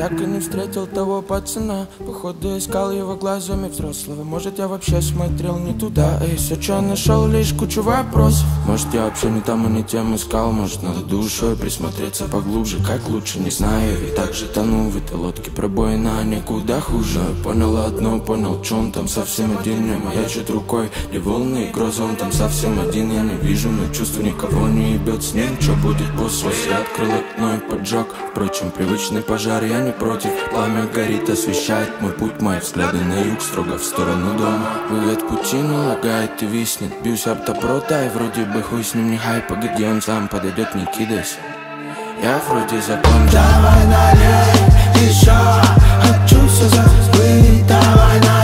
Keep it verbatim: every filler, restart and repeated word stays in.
так и не встретил того пацана. Походу искал его глазами взрослого. Может, я вообще смотрел не туда. Эй, соча нашел лишь кучу вопросов. Может, я вообще не там и не тем искал. Может, надо душой присмотреться поглубже. Как лучше, не знаю, ведь так же тону в этой лодке пробоина, а никуда хуже. Понял одно, понял, чё он там совсем один. Не маячит рукой, не волны и грозы. Он там совсем один, я не вижу, но чувство никого не ебет с ним. Чё будет после? Я открыл окно и поджег. Впрочем, привычный пожар, я не против. Пламя горит, освещает мой путь. Мои взгляды на юг, строго в сторону дома. Вывод путину лагает и виснет. Бьюсь об топрота и вроде бы хуй с ним не хай. Погоди, он сам подойдет, не кидайся. Я вроде закончил. Давай налей еще, хочу все забыть. Давай налей.